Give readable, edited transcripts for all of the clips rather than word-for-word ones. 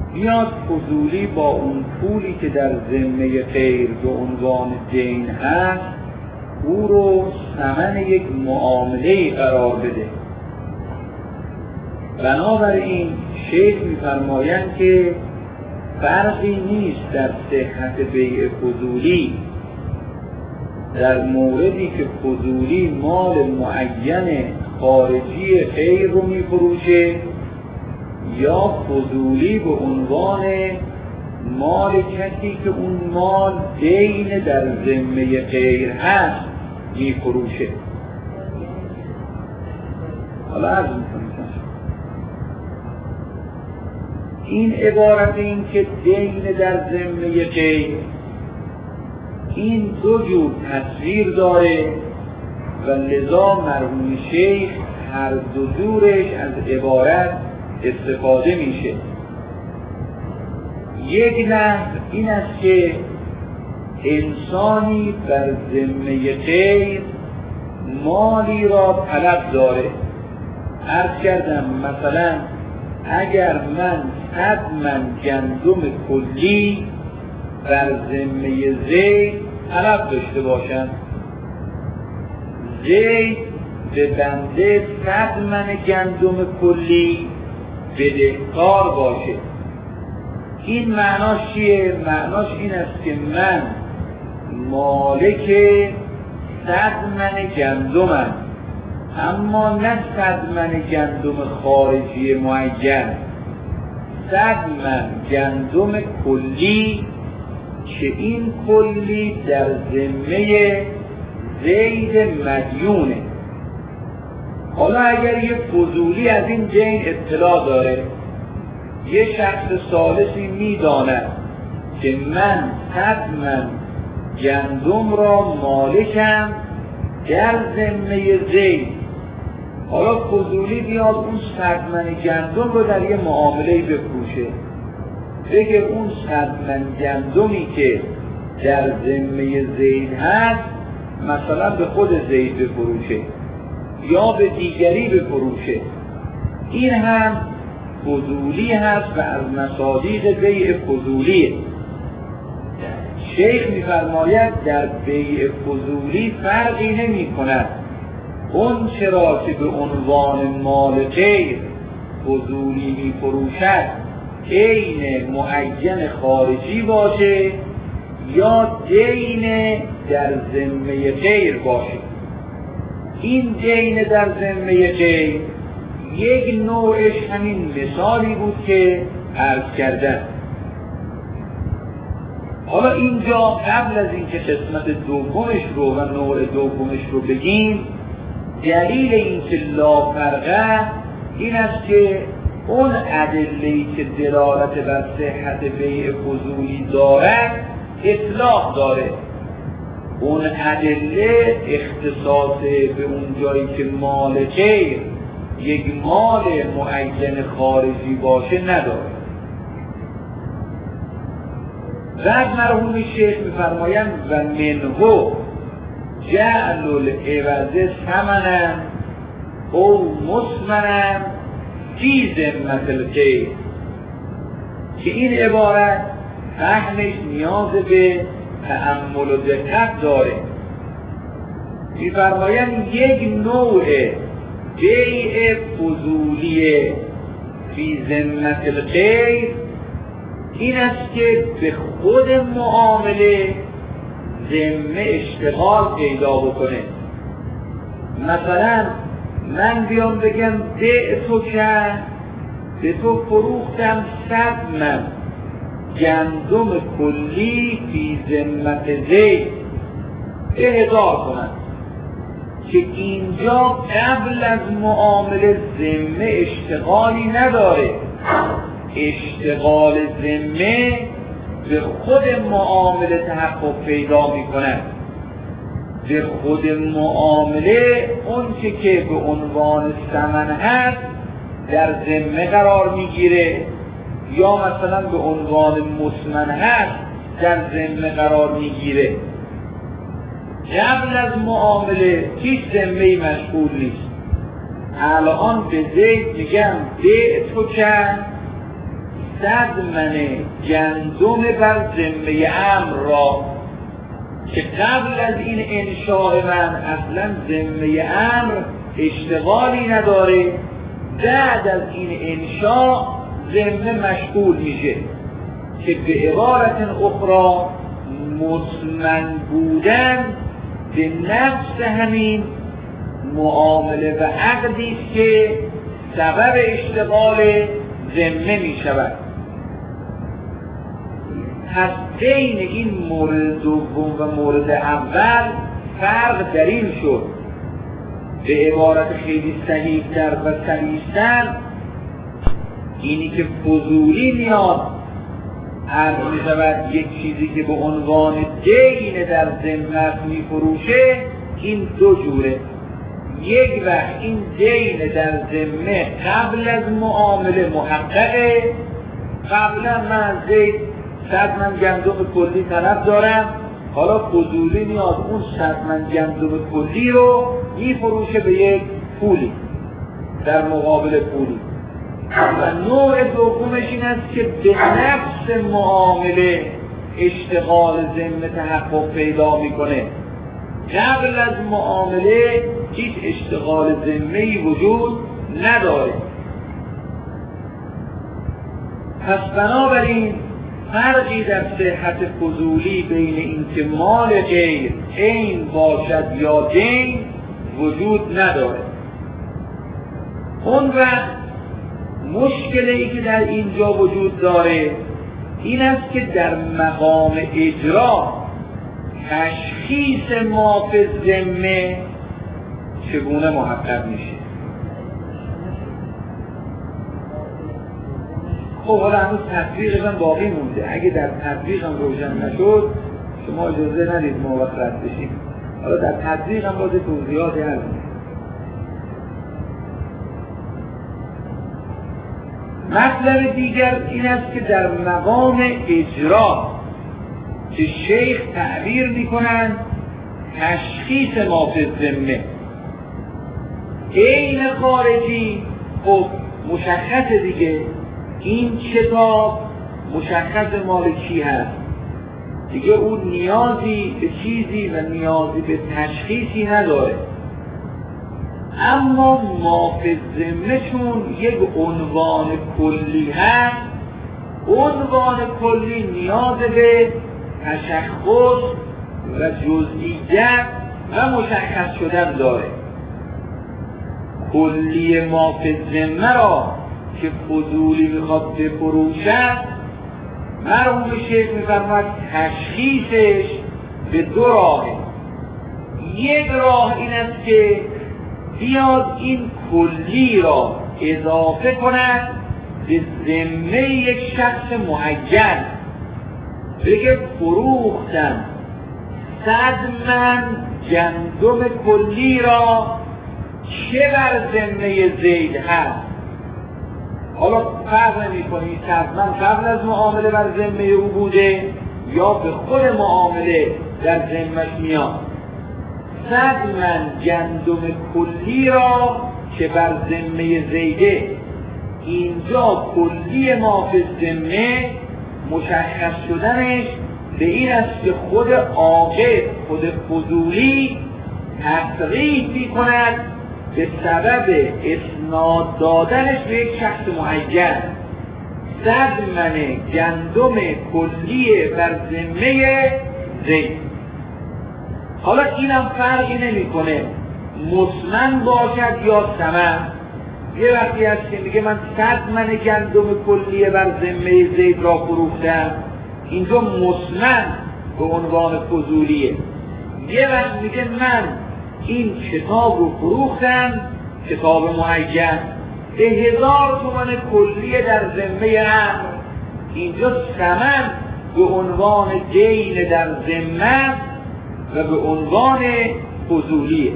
میاد فضولی با اون پولی که در ذمه غیر به عنوان دین هست او رو ثمن یک معامله قرار بده. بنابراین شیخ می‌فرمایند که فرقی نیست در صحت بیع فضولی در موردی که فضولی مال معین خارجی غیر رو می‌فروشه یا فضولی به عنوان مال کسی که اون مال دین در ذمه غیر هست می‌فروشه. حالا عرض می‌کنم این عبارت این که دین در ذمه غیر این دو جور تصویر داره و لذا مرحوم شیخ هر دو جورش از عبارت استفاده میشه. یک لحظ این است که انسانی بر ذمه غیر مالی را طلب داره. عرض کردم مثلا اگر من 100 من گندم کلی بر ذمه زید طلب داشته باشم، زید به بنده 100 من گندم کلی بدهکار باشه. این معناش چیه؟ معناش این است که من مالک 100 من گندمم، اما نه 100 من گندم خارجی معین، 100 من گندم کلی که این کلی در ذمه زید مدیونه. حالا اگر یه فضولی از این دین اطلاع داره، یه شخص ثالثی میداند که من 100 من گندم را مالکم در ذمه زید، حالا فضولی بیاد اون 100 من گندم رو در یه معامله بفروشه، بگه اون 100 من گندمی که در ذمه زید هست مثلا به خود زید بفروشه یا به دیگری بفروشه. این هم فضولی هست و از مصادیق بیع فضولیه. شیخ می‌فرماید در بیع فضولی فرقی نمی کند اون چرا که به عنوان مال غیر فضولی می‌فروشد دین معین خارجی باشه یا دین در ذمه غیر باشه. این دین در ذمه غیر یک نوعش همین مثالی بود که عرض کردم. حالا اینجا قبل از اینکه قسمت دومش رو و نوع دومش رو بگیم، دلیل اینکه لا فرقه این است که اون ادله‌ای که دلالت بر صحت بیع فضولی دارد اطلاق داره. اون ادله اختصاص به اون جایی که مال غیر یک مال معین خارجی باشه نداره. بعد مرحوم شیخ می‌فرمایند و منهو جعل العوض ثمنا او مسمنا فی ذمة الغیر، که این عبارت فهمش نیاز به تأمل و دقت داره. می‌فرمایند یک نوع بیع فضولی فی ذمة الغیر این است که به خود معامله ذمه اشتغال پیدا بکنه. مثلا من بیام بگم بیع تو کرد، به تو فروختم 100 من گندم کلی فی ذمة زید به 1000 تومان، که اینجا قبل از معامله ذمه اشتغالی نداره. اشتغال ذمه به خود معامله تحقق پیدا می کند. به خود معامله اون که به عنوان ثمن هست در ذمه قرار می گیره یا مثلا به عنوان مسمن هست در ذمه قرار می گیره. قبل از معامله هیچ ذمه‌ای مشغول نیست. الان به زید میگم بیع تو کرد 100 من گندم بر ذمه امر را که قبل از این انشاء من اصلا ذمه امر اشتغالی نداره، بعد از این انشاء ذمه مشغول میشه، که به عبارت اخرى مطمئن بودن به نفس همین معامله و عقدی است که سبب اشتغال ذمه می شود. پس بین این مورد دوم و مورد اول فرق در این شد، به عبارت خیلی صحیح‌تر و صریح‌تر اینی که فضولی میاد عرض می شود یک چیزی که به عنوان دین در ذمه می فروشه، این دو جوره. یک وقت این دین در ذمه قبل از معامله محققه، قبلا من زید 100 من گندم کلی طلب دارم، حالا فضولی میاد اون 100 من گندم کلی رو میفروشه به یک پولی در مقابل پولی. و نوع دومش این است که به نفس معامله اشتغال ذمه تحقق پیدا میکنه، قبل از معامله هیچ اشتغال ذمه‌ای وجود نداره. پس بنابراین فرقی در صحت فضولی بین این که مال غیر عین باشد یا دین وجود نداره. اون وقت مشکلی که در اینجا وجود داره این است که در مقام اجرا تشخیص ما فی الذمه چگونه محقق میشه. خب حالا هنوز تطبیقش هم باقی مونده، اگه در تطبیق هم روشن نشد شما اجازه ندید ما وقت رد بشیم، حالا در تطبیق هم باید توضیحاتی هست. مطلب دیگر این است که در مقام اجرا که شیخ تعبیر میکنند تشخیص ما فی الذمه عین خارجی، خب مشخص دیگه این کتاب مشخص مال کی هست دیگه، اون نیازی به چیزی و نیازی به تشخیصی نداره. اما ما فی الذمه چون یک عنوان کلی هست، عنوان کلی نیاز به تشخص و جزئیت و مشخص شدن داره. کلی ما فی الذمه را که فضولی میخواد بفروشد، مرحوم شیخ میفرماید تشخیصش به دو راهه. یک راه این است که بیاد این کلی را اضافه کند به ذمه یک شخص معین، بگه فروختم 100 من گندم کلی را چه بر ذمه زید هست. حالا فرق نمی‌کنه 100 من قبل از معامله بر ذمه او بوده یا به خود معامله در ذمه‌اش میاد. 100 من گندم کلی را که بر ذمه زیده، اینجا کلی ما فی الذمه مشخص شدنش به این است که خود عاقد، خود فضولی تقریبی کند به سبب اسناد دادنش به یک شخص معین 100 من گندم کلی بر ذمه زید. حالا اینم فرقی نمیکنه مطمئن باشد یا ثمن. یه وقتی هست که میگه من 100 من گندم کلی بر ذمه زید را فروختم، اینجا مطمئن به عنوان فضولیه. یه وقت میگه من این کتاب رو فروختم، کتاب معین به 1000 تومان کلیه در ذمه امر، اینجا ثمن به عنوان دین در ذمه و به عنوان فضولیه.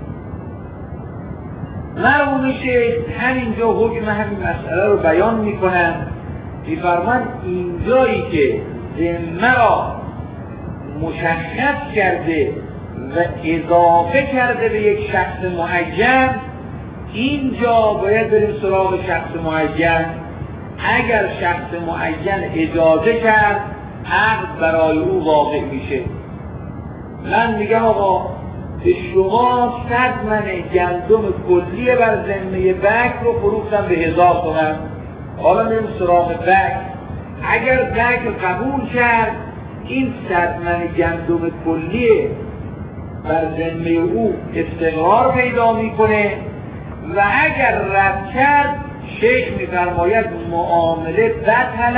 مرحوم شیخ همینجا حکم همین مسئله رو بیان میکنن، میفرمان اینجایی که ذمه را مشخص کرده و اضافه کرده به یک شخص معین، اینجا باید بریم سراغ شخص معین اگر شخص معین اجازه کرد عقد برای او واقع میشه. من میگم آقا به شما 100 من گندم کلیه بر ذمه بکر رو فروختم به 1000 تومان. حالا میریم سراغ بکر. اگر بکر قبول کرد این 100 من گندم کلیه بر ذمه او استقرار پیدا میکنه و اگر رد کرد شیخ میفرماید معامله بطل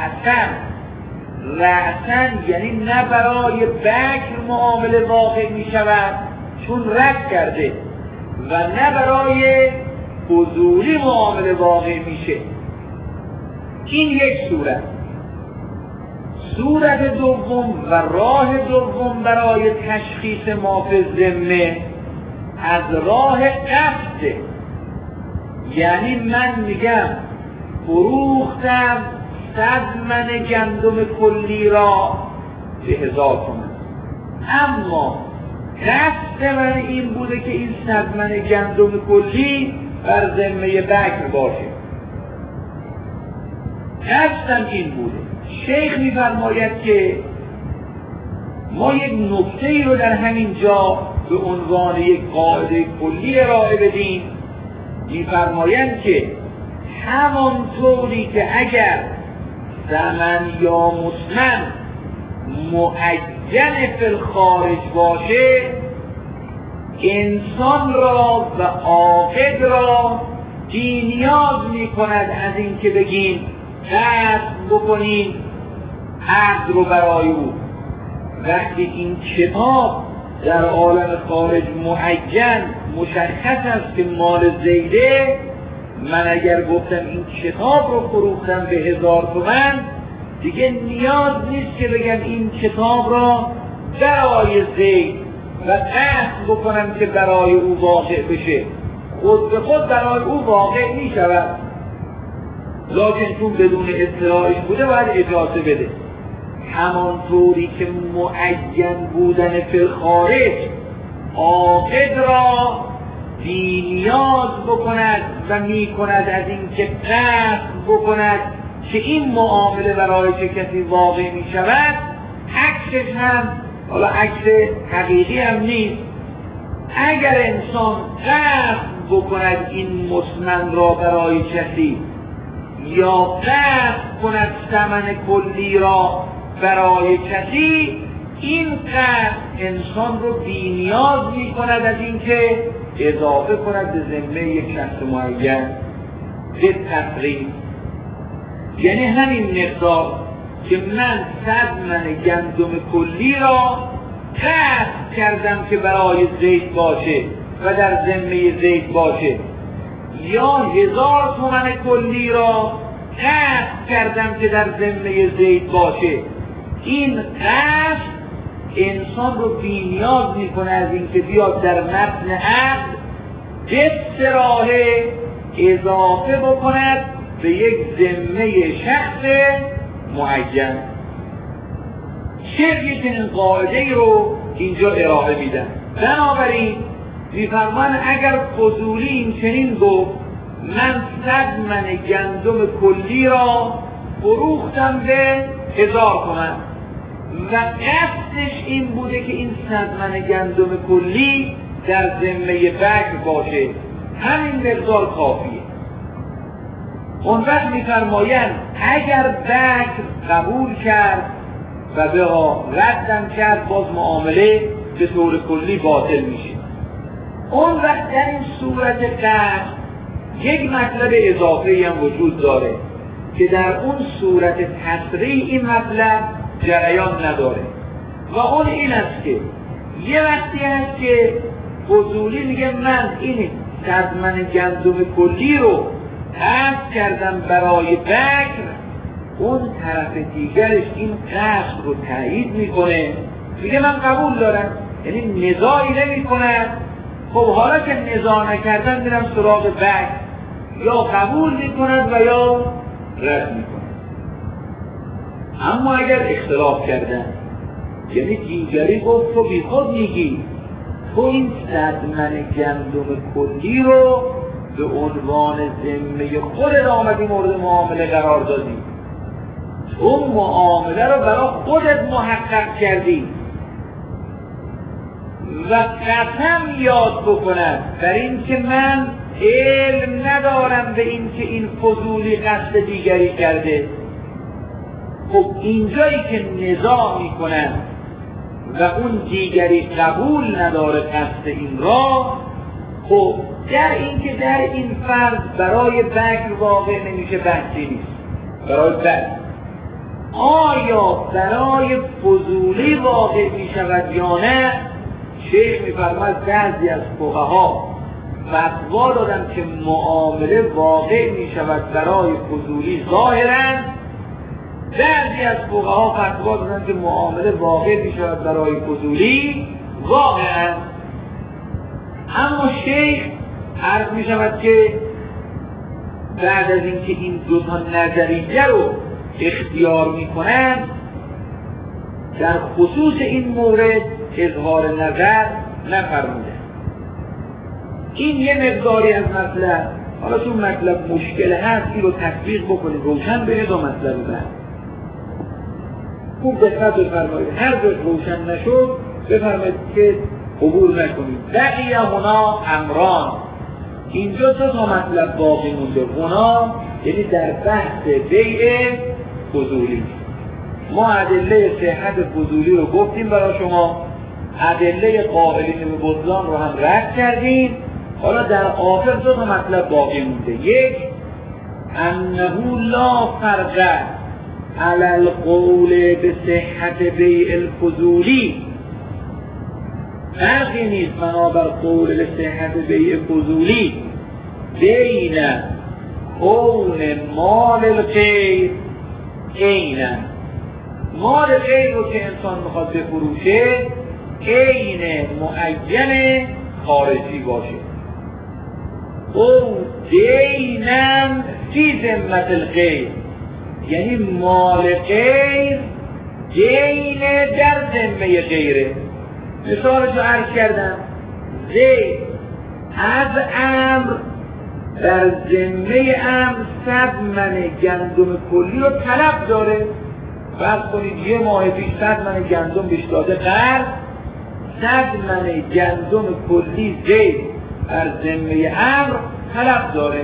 رأسن یعنی نه برای بکر معامله واقع میشود چون رد کرده و نه برای فضولی معامله واقع میشه. این یک صورت دوم و راه دوم برای تشخیص ما فی الذمه از راه قصده. یعنی من میگم فروختم 100 من گندم کلی را به 1000 تومان، اما قصد من این بوده که این 100 من گندم کلی بر ذمه بکر باشه. قصدم این بوده. شیخ میفرماید که ما یک نکته‌ای رو در همین جا به عنوان یک قاعده کلی ارائه بدیم. میفرمایند که همانطوری که اگر ثمن یا مسمن معین فی الخارج باشه انسان را و عاقد را بی نیاز می کند از این که بگیم قصد بکنیم عقد رو برای او. وقتی این کتاب در عالم خارج معین مشخص است که مال زیده، من اگر گفتم این کتاب رو فروختم به 1000 تومان دیگه نیاز نیست که بگم این کتاب را برای زید و قصد بکنم که برای او واقع بشه. خود به خود برای او واقع می شود، لکن چون بدون اطلاعش بوده باید اجازه بده. همانطوری که معین بودن فی الخارج عاقد را بی نیاز بکند و می کند از این که قصد بکند که این معامله برای چه کسی واقع می شود، عکسش هم، حالا عکس حقیقی هم نیست، اگر انسان قصد بکند این مسمن را برای کسی یا قصد کند ثمن کلی را برای کسی، این قصد انسان رو بی نیاز می کند از اینکه اضافه کند به ذمه یک شخص معین به تقریب. یعنی همین مقدار که من 100 من گندم کلی را قصد کردم که برای زید باشه و در ذمه زید باشه، یا 1000 تومان کلی را قصد کردم که در ذمه زید باشه، این قصد انسان رو بی نیاز میکنه از اینکه بیاد در متن عقد به صراحه اضافه بکند به یک ذمه شخص معین. شیخ یک چنین قاعده‌ای رو اینجا ارائه میدن. بنابراین میفرمان اگر فضولی این چنین گفت من 100 من گندم کلی را فروختم به 1000 تومان و قصدش این بوده که این 100 من گندم کلی در ذمه بکر باشه، همین مقدار کافیه. اون وقت میفرمایند اگر بکر قبول کرد و به ردم کرد باز معامله به طور کلی باطل میشه. اون وقت در این صورت قصد یک مطلب اضافی هم وجود داره که در اون صورت تصریح این مطلب جریان نداره و اون این است که یه وقتی هست که فضولی میگه من این 100 من گندم کلی رو قصد کردم برای بکر، اون طرف دیگرش این قصد رو تایید میکنه، میگه من قبول دارم، یعنی نزاعی نمی کند. خب حالا که نزاع نکردن میرم سراغ بکر، یا قبول میکند و یا رد میکند. اما اگر اختلاف کردن، یعنی دیگری گفت تو بی خود میگی تو این 100 من گندم کلی رو به عنوان ذمه خودت آمدی مورد معامله قرار دادی، تو معامله رو برای خودت محقق کردی و قسم یاد بکنم بر این که من علم ندارم به این که این فضولی قصد دیگری کرده. خب اینجایی که نزاع میکنن و اون دیگری قبول نداره قصد این را، خب در این که در این فرض برای بکر واقع نمیشه، بحثی نیست برای بکر. آیا برای فضولی واقع میشود یا نه؟ شیخ میفرماید بعضی از فقها فتوا دادن که معامله واقع میشود برای فضولی ظاهراً، بعضی از فقها فتوا دادن که معامله واقع میشود برای فضولی واقعاً. اما شیخ عرض میشود که بعد از اینکه این دو تا نظریه رو اختیار میکنن در خصوص این مورد اظهار نظر نفرموده. این یه مقداری از مطلب. حالا چون مطلب مشکل هست این رو تطبیق بکنید، روشن بشه دو مطلب بعد. خوب دقت بفرمایید، هر جا روشن نشد بفرمایید که عبور نکنید. بقیه هنا امران، اینجا دو تا مطلب باقی مونده. هنا یعنی در بحث بیع فضولی. ما ادله صحت فضولی رو گفتیم برای شما، ادله قائلین به بطلان رو هم رد کردیم. حالا در آخر دو تا مطلب باقی مونده. یک، انه لا فرق علی القول به صحت بیع الفضولی، فرقی نیست بنابر قول به صحت بیع فضولی بین کون مال الغیر عینا، مال غیر رو که انسان میخواد بفروشه عین معین خارجی باشه، او دینم فی ذمت الغیر، یعنی مال غیر دین در ذمه غیره. مثالش رو عرض کردم، زید از امر در ذمه امر 100 من گندم کلی رو طلب داره. فرض کنید یه ماه پیش 100 من گندم بهش داده قرض، 100 من گندم کلی زید در ذمه امر طلب داره.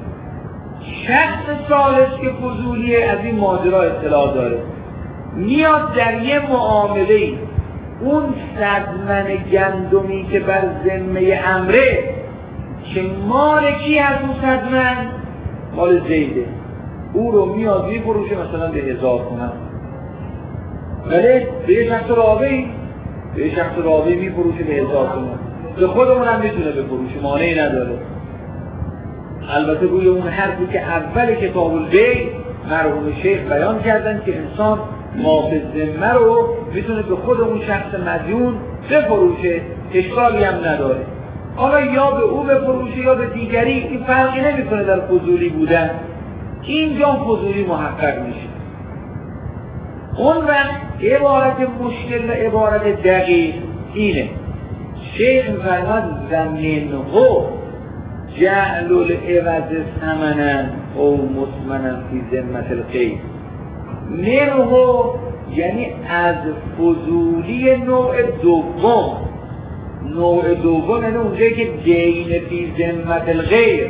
شخص ثالث که فضولیه از این ماجرا اطلاع داره، میاد در یه معامله اون 100 من گندمی که بر ذمه امره که مال کی از اون 100 من؟ مال زیده، او رو میاد میفروشه مثلا به 1000 تومان، ولی به یه شخص رابعی میفروشه به 1000 تومان. به خودمون هم میتونه بفروشه، مانعی نداره. البته روی اون حرفی که اول کتاب البیع مرحوم شیخ بیان کردن که انسان ما به ذمه رو میتونه به خود اون شخص مدیون بفروشه، اشکالی هم نداره. حالا یا به او بفروشه یا به دیگری، این فرقی نمیکنه در فضولی بودن. اینجا فضولی محقق میشه. اون وقت عبارت مشکل و عبارت دقیق اینه. شیخ می‌فرماید زمینه جعل العوض ثمنا او مثمنا فی ذمة الغیر. منه یعنی از فضولی نوع دوم. نوع دوم یعنی اونجایی که دین فی ذمة الغیر.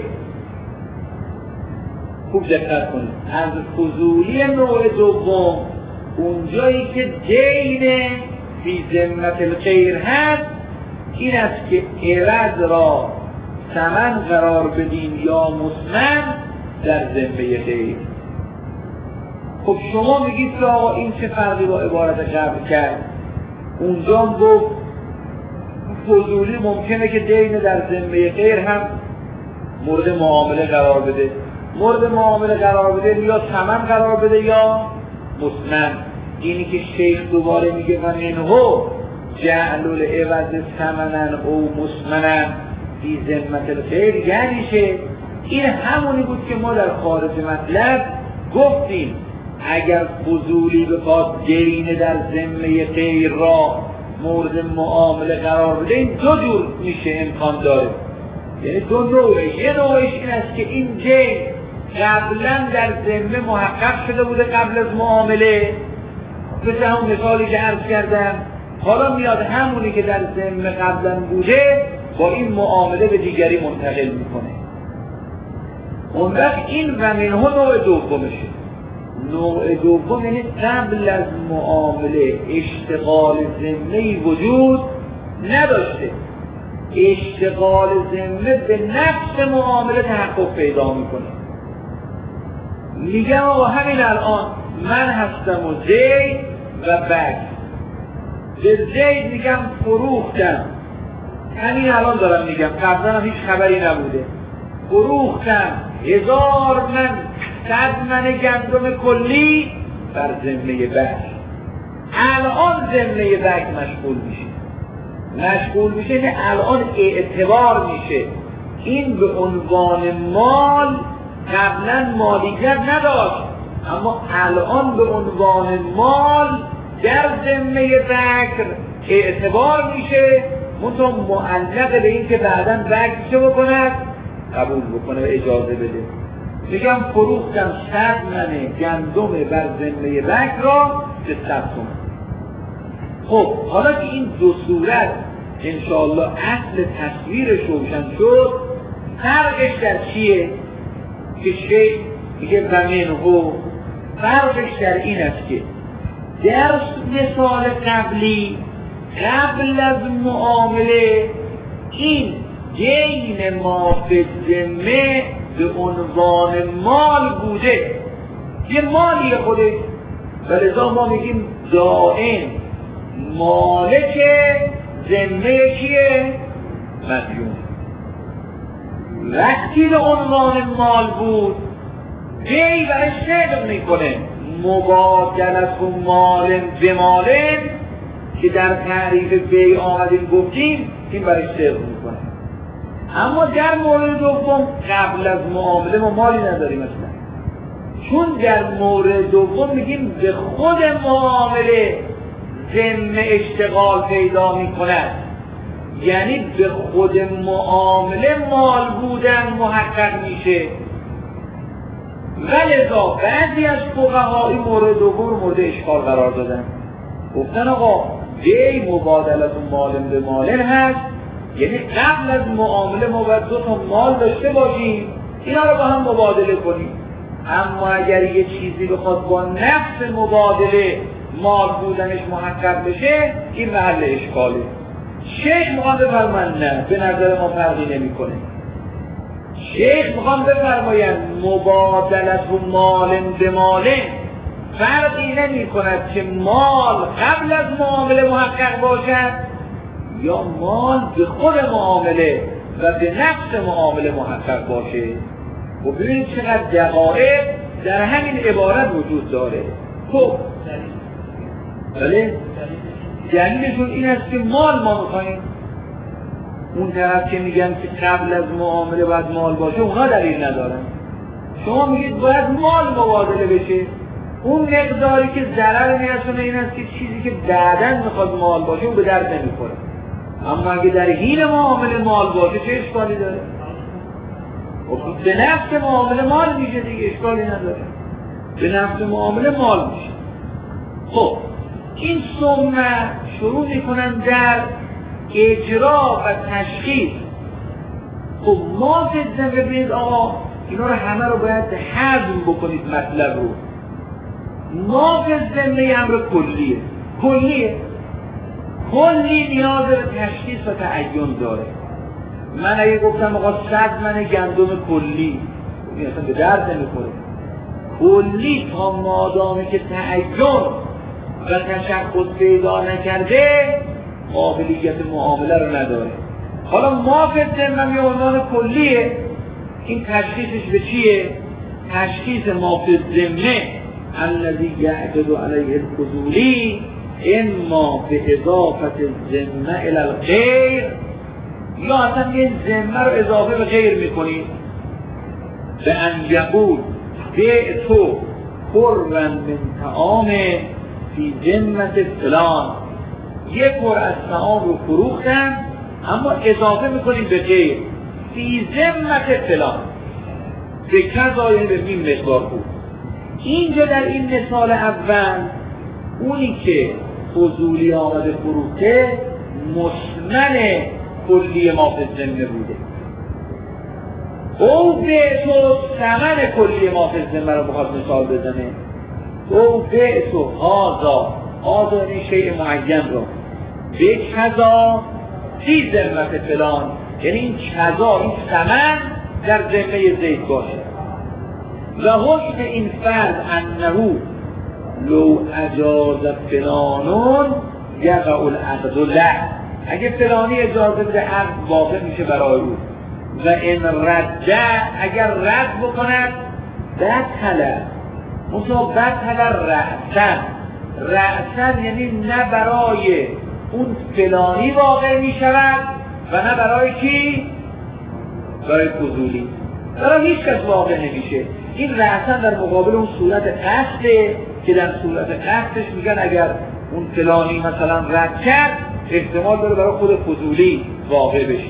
خوب دقت کنید، از فضولی نوع دوم اونجایی که دین فی ذمة الغیر هست، این است که عوض را ثمن قرار بدین یا مثمن در ذمه غیر. خب شما میگید که آقا این چه فرقی با عبارت قبل کرد؟ اونجا هم گفت فضولی ممکنه که دین در ذمه غیر هم مورد معامله قرار بده. مورد معامله قرار بده یا ثمن قرار بده یا مثمن. اینی که شیخ دوباره میگه و منه جعل العوض ثمنا او مثمنا فی ذمة الغیر، یعنی چه؟ این همونی بود که ما در خارج مطلب گفتیم اگر فضولی بخواد دین در ذمه غیر را مورد معامله قرار بده، این دو جور میشه، امکان داره. یعنی دو نوعه. یه نوعش این است که این دین قبلا در ذمه محقق شده بوده قبل از معامله، مثل همون مثالی که عرض کردم، حالا میاد همونی که در ذمه قبلا بوده با این معامله به دیگری منتقل میکنه. اون وقت این و منه نوع دومشه. نوع دوم یعنی قبل از معامله اشتغال ذمه‌ای وجود نداشته، اشتغال ذمه به نفس معامله تحقق پیدا میکنه. میگم آقا همین الان من هستم و زید و بک، به زید میگم فروختم، همین الان دارم میگم، قبلا هم هیچ خبری نبوده، فروختم 1000 من 100 من گندم کلی بر ذمه بک. الان ذمه بک مشغول میشه نه الان اعتبار میشه. این به عنوان مال قبلا مالیت نداشت، اما الان به عنوان مال در ذمه بکر اعتبار میشه، منطقه معلق به این که بعدا بکر چه بکند؟ قبول بکنه و اجازه بده. میگم فروختم 100 من گندم بر ذمه بکر را به 100 تومان. خب حالا که این دو صورت انشاءالله اصل تصویرش روشن شد، فرقش در چیه؟ که شیخ میگه و منهو، فرقش در این است که در مثال قبلی قبل از معامله این دین ما به ذمه به عنوان مال بوده، یه مالی خودش، ولذا ما میگیم دائم مالک ذمه کیه؟ مدیون. وقتی به عنوان مال بود بی برای صدق میکنه، مبادلت و مال به مال که در تعریف بی آمدیم گفتیم، این برای صدق میکنه. اما در مورد دوم قبل از معامله ما مالی نداریم اصلا، چون در مورد دوم میگیم به خود معامله ذمه اشتغال پیدا میکند، یعنی به خود معامله مال بودن محقق میشه. ولذا بعضی از فقهای مورد دوم رو مورد اشکال قرار دادن، گفتن آقا دی مبادلت مال به مال هست، یعنی قبل از معامله ما باید 2 تا مال داشته باشیم، اینا رو با هم مبادله کنیم. اما اگر یه چیزی بخواد با نفس مبادله مال بودنش محقق بشه، این محل اشکاله. شیخ میخوان بفرماین نه، به نظر ما فرقی نمیکنه. شیخ میخوان بفرماین مبادلت و مال به مال فرقی نمی کند که مال قبل از معامله محقق باشد یا مال به خود معامله و به نفس معامله محقق باشه. و ببینید چقدر دقایق در همین عبارت وجود داره. خب بله دلیلشون این است که مال ما میخواییم. اون طرف که میگن که قبل از معامله باید مال باشه، اونا دلیل ندارن. شما میگید باید مال مبادله بشه، اون مقداری که ضرر میرسونه این است که چیزی که بعداً میخواد مال باشه اون به درد نمیخوره. اما اگه در حین معامله مال باشه چه اشکالی داره؟ به نفس معامله مال میشه دیگه، اشکالی نداره، به نفس معامله مال میشه. خب این ثمه شروع میکنن در اجرا و تشخیص. خب ما فکر ببینید آقا اینا رو همه رو باید هضم بکنید مطلب رو. ما فکر امر کلیه کلی نیاز به تشخیص و تعین داره. من اگه گفتم آقا 100 من گندم کلی، این اصلا به درد نمیخوره. کلی تا مادامی که تعین و تشخص پیدا نکرده قابلیت معامله رو نداره. حالا ما فتن یه عنوان کلیه، این تشخیصش به چیه؟ تشخیص ما فتنه الذی یعقد علیه الفضولی اما به اضافت الذمه الی الغیر، یا اصلا یه ذمه رو اضافه به غیر میکنید. به ان یقول بعتو قربا من طعام فی ذمه فلان، یک پر از طعام رو فروختم اما اضافه میکنیم به غیر. فی ذمت فلان به کذا به این مقدار بود. اینجا در این مثال اول اونی که فضولی آمده فروخته مشمل کلی ما فی الذمه بوده. او به تو ثمن کلی ما فی الذمه رو بخواد مثال بزنه. او به تو هذا این شیء معین رو به کذا فی ذمت فلان، یعنی این کذا این ثمن در ذمه زید باشه. و حکم این فرد انه لو اجاز فلانون یقع العقد له، اگه فلانی اجازه بده عقد واقع میشه برای او. و این رده اگر رد بکند بطله رأسن یعنی نه برای اون فلانی واقع می شود و نه برای کی؟ برای فضولی، برای هیچ کس واقع نمیشه. این رأسن در مقابل اون صورت قصده که در صورت قصدش میگن اگر اون فلانی مثلا رد کرد احتمال داره برای خود فضولی واقع بشه.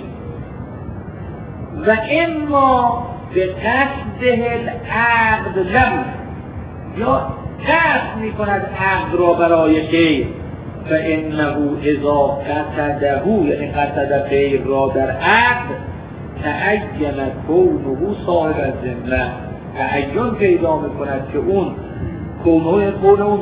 و اما به قصده العقد لم، یا قصد میکند عقد را برای غیر، فانه اذا قصده، یعنی قصد غیر را در عقد، تعین کونه صاحب الذمه، تعین پیدا میکند که اون کونه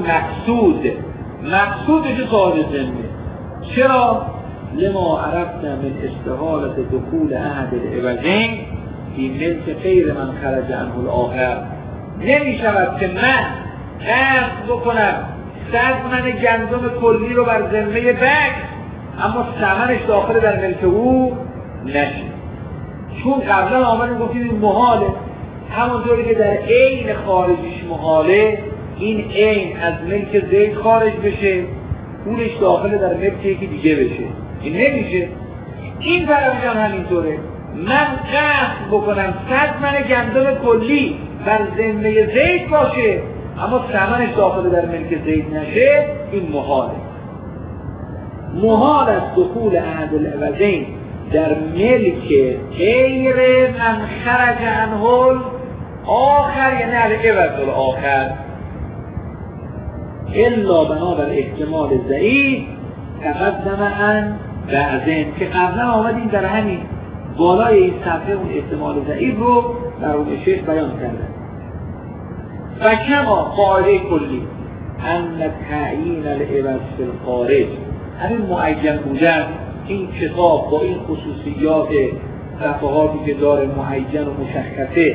مقصودش صاحب ذمه. چرا؟ لما عرفت من استحالت دخول احد العوضین فی ملک غیر من خرج عنه الاخر. نمی شود که من قصد بکنم 100 من گندم کلی رو بر ذمه بک، اما ثمنش داخل در ملک او نشه. چون قبلا آمدیم گفتیم این محاله، همونطوری که در عین خارجیش محاله، این عین از ملک زید خارج بشه پولش داخل در ملک یکی دیگه بشه، این نمیشه. این طرف جان همینطوره، من قصد بکنم 100 من گندم کلی بر ذمه زید باشه اما ثمنش داخل در ملک زید نشه، این محاله. محال از دخول احد العوضین در ملک غیر من خرج عنه آخر، یعنی العوض الاخر، الا بنابر احتمال ضعیف تقدم عن بعضین، که قبلا آمدیم در همین بالای این صفحه اون احتمال ضعیف رو در اون شیخ بیان کردن. و کما قاعده کلی ان تعیین العوض فی الخارج، همین معین بودن این کتاب با این خصوصیات صفحاتی که داره معین و مشخصه،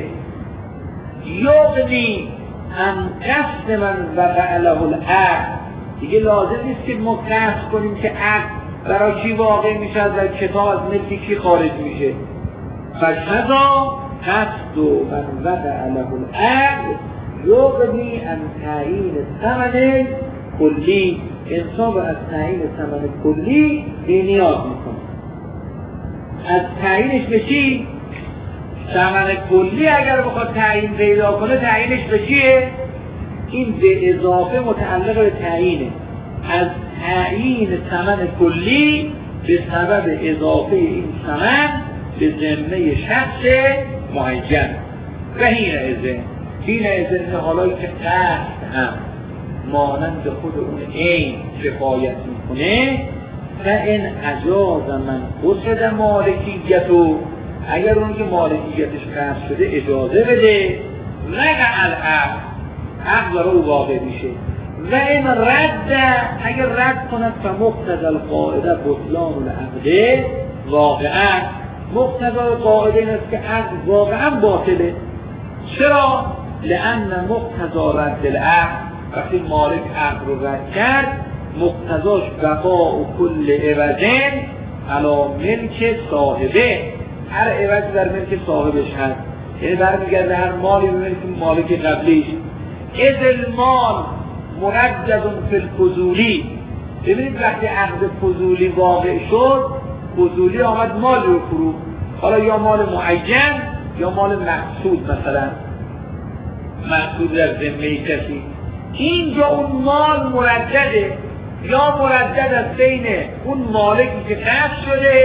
یغنی ان قصد من وقع له العقد، دیگه لازم نیست که ما قصد کنیم که عقد برای کی واقع میشه و کتاب از ملک کی خارج میشه. فکذا قصد من وقع له العقد یغنی ان تعیین ثمن کلی، انسان رو از تعیین ثمن کلی بی‌نیاز میکنه. از تعیینش به چی؟ ثمن کلی اگر بخواد تعیین پیدا کنه تعیینش به چیه؟ این به اضافه متعلق به تعیینه. از تعیین ثمن کلی به سبب اضافه این ثمن به ذمه شخص معین. و این ازن حالایی که قصد هم مانند خود اون عین کفایت میکنه، و این اجاز من قصد مالکیتو، اگر اون که مالکیتش قصد شده اجازه بده، وقع العقد، عقد رو واقع میشه. و این رد، اگر رد کند فمقتضی القاعده بطلان العقد واقعا، مقتضی قاعده این است که عقد واقعا باطله. چرا؟ لأن مقتضی رد العقد، وقتی مالک عقد رو رد کرد مقتضاش بقاء کل عوضین علی ملک صاحبه، هر عوضی در ملک صاحبش هست، یعنی برمیگرده هر مالی به مالک قبلیش. اذ المال مردد فی الفضولی، ببینید وقتی عقد فضولی واقع شد، فضولی آمد مال رو فروخت، حالا یا مال معین یا مال مقصود، مثلا مقصود در ذمه کسی، اینجا اون مال مردده، یا مردد از بین اون مالکی که قصد شده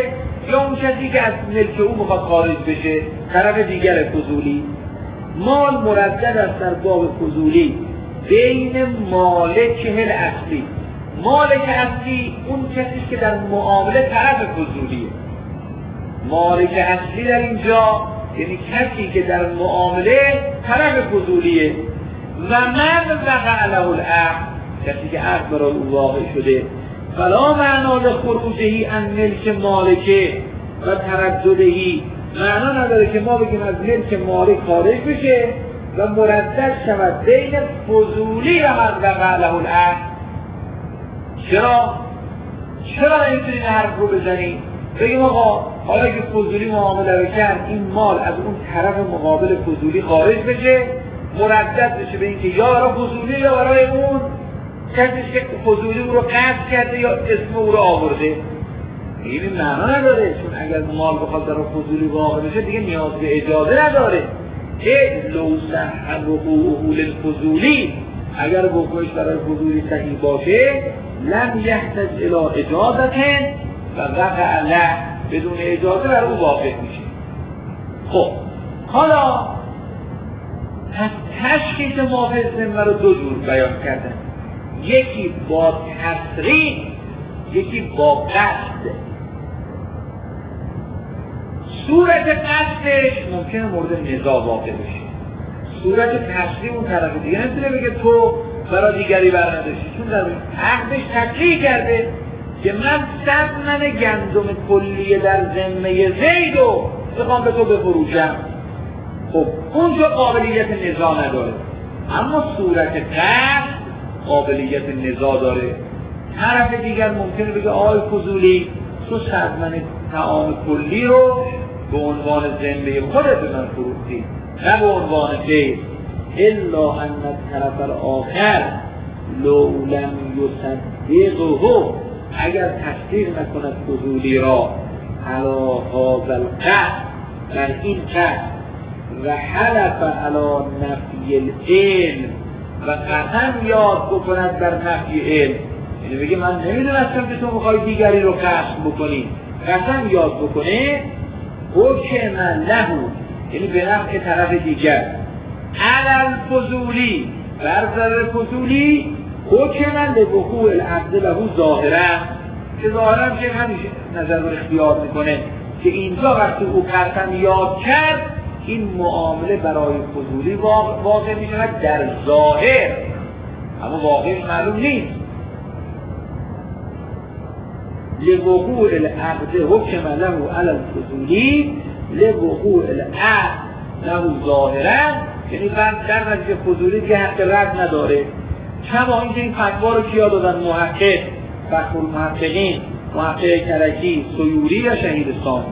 یا اون کسی که از ملک او میخواد خارج بشه، طرف دیگر فضولی. مال مردد است در باب فضولی بین مالک اصلی. مالک اصلی اون کسی که در معامله طرف فضولیه. مالک اصلی در اینجا یعنی کسی که در معامله طرف فضولیه. و من وقع له العقد، کسی که عقد برای او واقع شده، فلا معنا لخروجه عن ملک مالکه و ترددهی، معنا نداره که ما بگیم از ملک مالک خارج بشه و مردد شود بین فضولی و من وقع له العقد. چرا نمیتونین حرف رو بزنید؟ بگیم آقا حالا که فضولی معامله رو کرد، این مال از اون طرف مقابل فضولی خارج بشه، مردد بشه به اینکه یا برای فضولی یا برای اون کسی که فضولی او رو قصد کرده یا اسم او رو آورده. این معنا نداره، چون اگر مال بخواد در فضولی واقع بشه دیگه نیاز به اجازه نداره. لو صح وقوعه للفضولی، اگر وقوعش برای فضولی صحیح باشه، لم یحتاج الی اجازه و وقع له، بدون اجازه برای او واقع میشه. خب حالا پس تشخیص موافق ذمه رو دو جور بیان کردن، یکی با تصریح، یکی با قصد. صورت قصدش ممکنه مورد نزاع واقع بشه. صورت تصریح اون طرف دیگه نمیتونه بگه تو برای دیگری برنداشتی، چون در عقدش تصریح کرده که من 100 من گندم کلیه در ذمه زید رو بخوام به تو بفروشم. خب اونجا قابلیت نزاع نداره، اما صورت قصد قابلیت نزاع داره. طرف دیگر ممکنه بگه آقای فضولی تو 100 من طعام کلی رو به عنوان ذمه خودت به من فروختی، نه به عنوان زید، الا ان الطرف الاخر لو لم یصدقه، اگر تصدیق نکند فضولی را علی هذا القصد، در این قصد، و حلف علی نفی العلم، و قسم یاد بکند در نفی علم، یعنی بگه من نمیدونستم که تو میخوای دیگری رو قصد بکنی، قسم یاد بکنه، حکم له، یعنی به نفع طرف دیگر، علی الفضولی، بر ضرر فضولی، حکم لوقوع العقد له ظاهرا، که ظاهرا که همیشه نظر رو اختیار میکنه که اینجا وقتی او قسم یاد کرد این معامله برای فضولی واقع میشود در ظاهر، اما واقعش معلوم نیست. لوقوع العقد حکم له علی الفضولی لوقوع العقد له ظاهرا، یعنی در نتیجه فضولی دیگه حق رد نداره. کما اینکه این فتوا رو کیا دادن؟ محقق، فخر المحققین، محقق کرکی، سیوری یا شهیدستانی.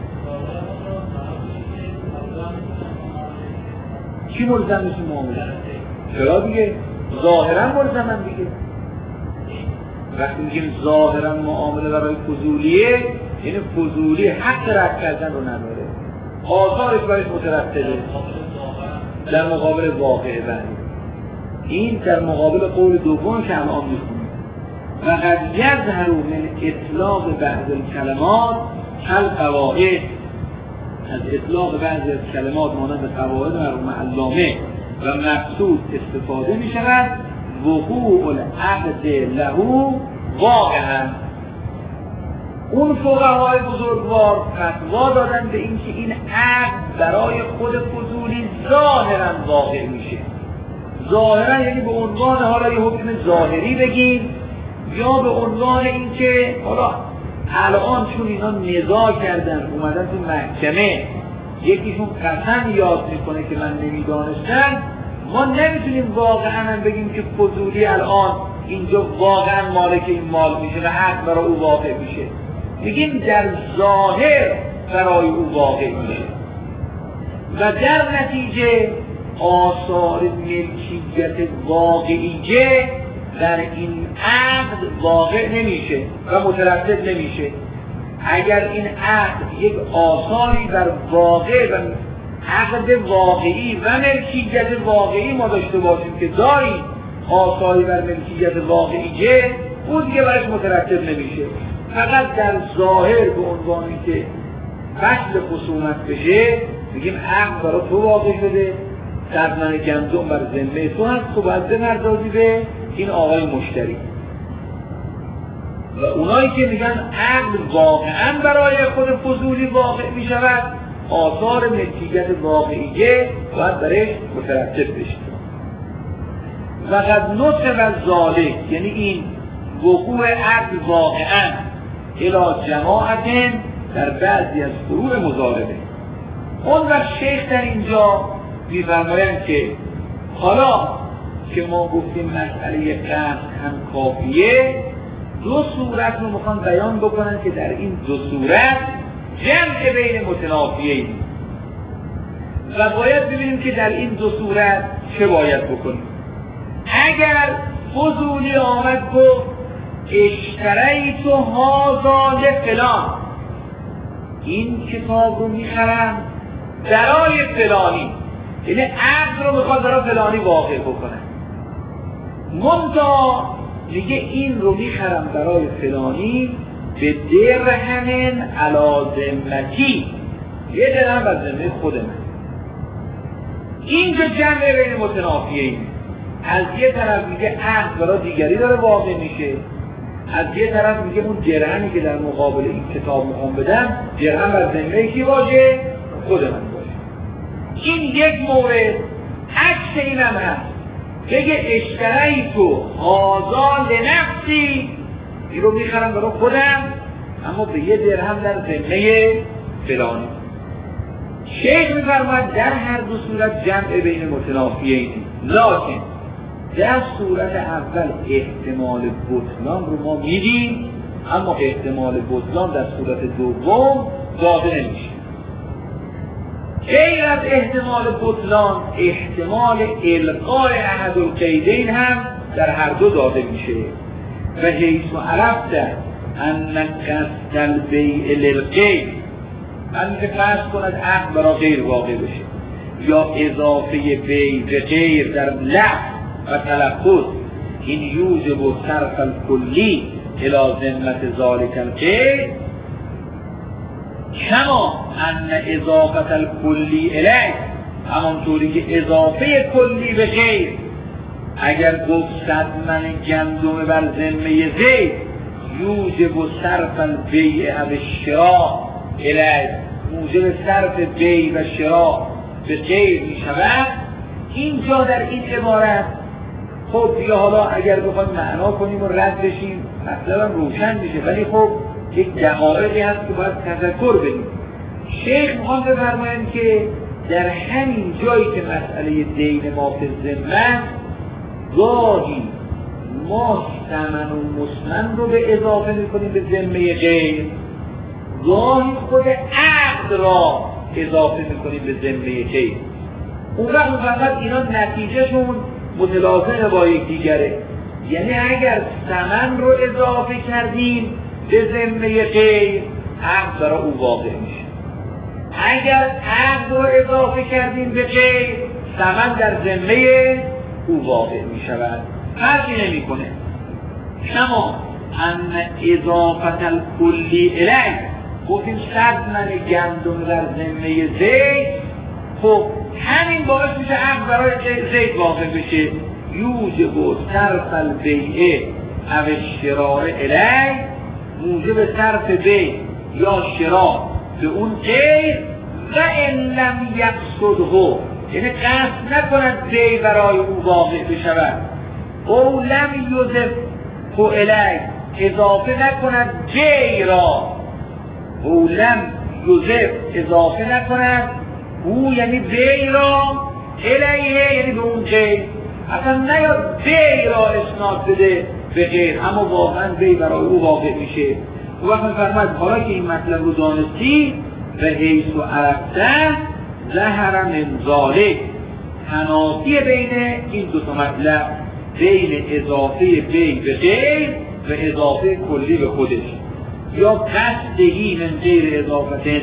کی ملزم میشه معامله؟ چرا دیگه؟ ظاهرا ملزمن دیگه. وقتی میگیم ظاهرا معامله برای فضولیه، یعنی فضولی حق رد کردن رو نداره، آثارش برایش مترتبه در مقابل واقع بنی. این در مقابل قول دوم که الان میخونیم، و قد یظهر من اطلاق بعض الکلمات کالقواعد، از اطلاق بعضی از کلمات مانند قواعد مرحوم علامه و مقصود استفاده می شود وقوع العقد له واقعا. اون فقهای بزرگوار فتوا دادن به اینکه این عقد برای خود فضولی ظاهرا واقع میشه. ظاهرا یعنی به عنوان حالا یه حکم ظاهری بگیم، یا به عنوان اینکه حالا الان چون اینا نزاع کردن اومدن تو محکمه، یکیشون قسم یاد میکنه که من نمیدانستم، ما نمیتونیم واقعا بگیم که فضولی الان اینجا واقعا مالک این مال میشه و حق برای او واقع میشه، میگیم در ظاهر برای او واقع میشه و در نتیجه آثار ملکیت واقعیه در این عقد واقع نمیشه و مترتب نمیشه. اگر این عقد یک آثاری بر واقع و عقد واقعی و ملکیت واقعی ما داشته باشیم که داریم آثاری بر ملکیت واقعیه، اون دیگه برش مترتب نمیشه. فقط در ظاهر به عنوانی که فصل خصومت بشه میگیم عقد برای تو واقع شده، سرمن گندم بر ذمه تو هست، تو باید بپردازی به این آقای مشتری. و اونایی که میگن عقد واقعا برای خود فضولی واقع میشود، آثار ملکیت واقعیه باید برش مترتب بشه. و قد نطق ذالک، یعنی این وقوع عقد واقعا الی جماعت در بعضی از فروع مضاربه. اون وقت شیخ در اینجا می‌فرمایند که حالا که ما گفتیم مسئله قصد هم کافیه، دو صورت رو میخوان بیان بکنن که در این دو صورت جمع بین متنافیین و باید ببینیم که در این دو صورت چه باید بکنیم. اگر فضولی آمد گفت اشتریت هذا لفلان، این کتاب رو میخرم برای فلانی، یعنی عقد رو میخواد برای فلانی واقع بکنه، منتها میگه این رو میخرم برای فلانی به درهم علی ذمتی، یه درهم بر ذمه خود من. این که جمع بین متنافیین، از یه طرف میگه عقد برای دیگری داره واقع میشه، از یه طرف میگه اون درهمی که در مقابل این کتاب میخوام بدم درهم بر ذمه کی باشه؟ خود من باشه. این یک مورد. عکس این هم هست، بگه اشتریتو هذا لنفسی، این رو میخرم برای خودم اما به یه درهم در ذمه فلانی. شیخ میفرماید در هر دو صورت جمع بین متنافیین، لکن در صورت اول احتمال بطلان رو ما میدیم، اما احتمال بطلان در صورت دوم داده نمیشه. غیر از احتمال بطلان احتمال القاء احد القیدین هم در هر دو داده میشه. و حیث عرفت ان قصد البیع للغیر، من که فرض کند عقد برای غیر واقع بشه یا اضافه بیع به غیر در لفظ و تلفظ، این یوجب صرف الکلی الی ذمة ذلک الغیر، کما ان اضافه الکلی الیه، همانطوری که اضافه کلی به غیر اگر گفت 100 من گندم بر ذمه زید یوجب صرف البیع و الشراء الیه، موجب صرف بیع و شراء به غیر می شود. اینجا در این عبارت خب دیگه حالا اگر بخوایم معنا کنیم و رد بشیم مطلبم روشن میشه، ولی خب یک دقایقی هست که باید تذکر بدیم. شیخ میخوام بفرمایند که در همین جایی که مسئله دین ما فی الذمه، گاهی ما ثمن و مسمن رو به اضافه میکنیم به ذمه غیر، گاهی خود عقد را اضافه میکنیم به ذمه غیر. اون وقت فقط اینا نتیجهشون متلازم با یکدیگره. یعنی اگر ثمن رو اضافه کردیم به ذمه غیر، عقد برای او واقع میشه. اگر عقد رو اضافه کردیم به غیر، ثمن در ذمه او واقع میشود، فرقی نمیکنه. کما ان اضافه الکلی الیه، گفتیم 100 من گندم در ذمه زید، خب همین باعث میشه عقد برای زید واقع بشه، یوجب صرف البیع او الشراء الیه، موجب صرف بیع یا شراء به اون غیر، و ان لم یقصده، یعنی قصد نکند بیع برای او واقع بشود، او لم یضف الیه، اضافه نکند بیع را، او لم یضف اضافه نکند او یعنی بیع را الیه، یعنی به اون غیر، اصلا نیاد بیع را اسناد بده به غیر، اما واقعا بیع برای او واقع میشه. و وقت میفرماید حالا که این مطلب رو دانستی و حیث و عرفته ظهر من ذالک، تنافی بین این دو تا مطلب، بین اضافه بیع به غیر و اضافه کلی به خودش، یا قصدهی من غیر اضافه،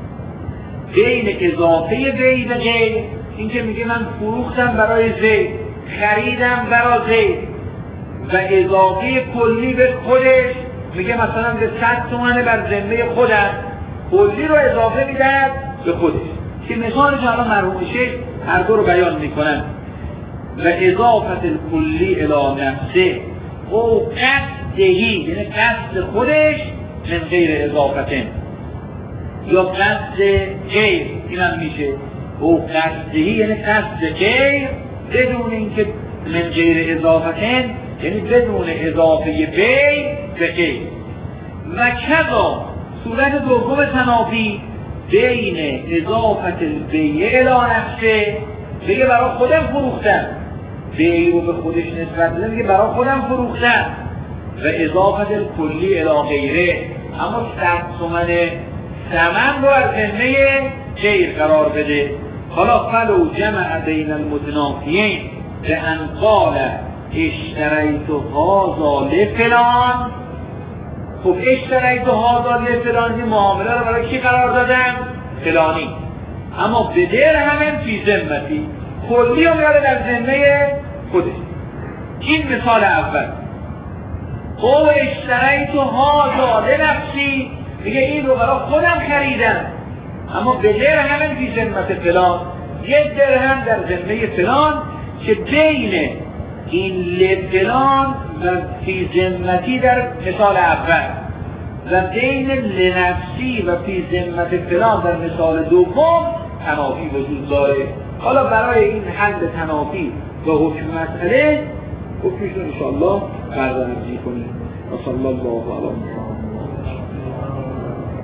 بین اضافه بیع به غیر، این که میگه من فروختم برای زید، خریدم برای زید، و اضافه کلی به خودش میگه مثلا به 100 تومن بر ذمه خودم، کلی رو اضافه میدهد به خودش که مثالش الان مرحوم شیخ هر دو رو بیان میکنن. و اضافت الکلی الی نفسه او قصدهی، یعنی قصد خودش، من غیر اضافتن، یا قصد غیر، این هم میشه او قصدهی یعنی قصد غیر بدون اینکه من غیر اضافتن، یعنی بدون اضافه بی به غیر. و کذا صورت دوم تنافی بین اضافت البیع الی نفسه، بگه برای خودم فروختم، بیع رو به خودش نسبت بده، میگه برای خودم فروختم. و اضافت الکلی الی غیره، اما 100 تومن ثمن رو از ذمه غیر قرار بده. حالا فلو جمع بین المتنافیین به ان قال اشتریت هذا لفلان، خب اشتریت هذا لفلان، این معامله رو برای کی قرار دادم؟ فلانی. اما به درهم فی ذمتی، کلی رو میاره در ذمه خودش. این مثال اول. او اشتریت هذا لنفسی، میگه این رو برای خودم خریدم، اما به درهم فی ذمت فلان، 1 درهم در ذمه فلان، که بین این لفلان و فی ذمتی در مثال اول و بین لنفسی و فی ذمت فلان در مثال دوم تنافی وجود داره. حالا برای این حل تنافی و حکم مسئله حکمش رو انشاءالله بررسی کنیم. و صلی الله علیه و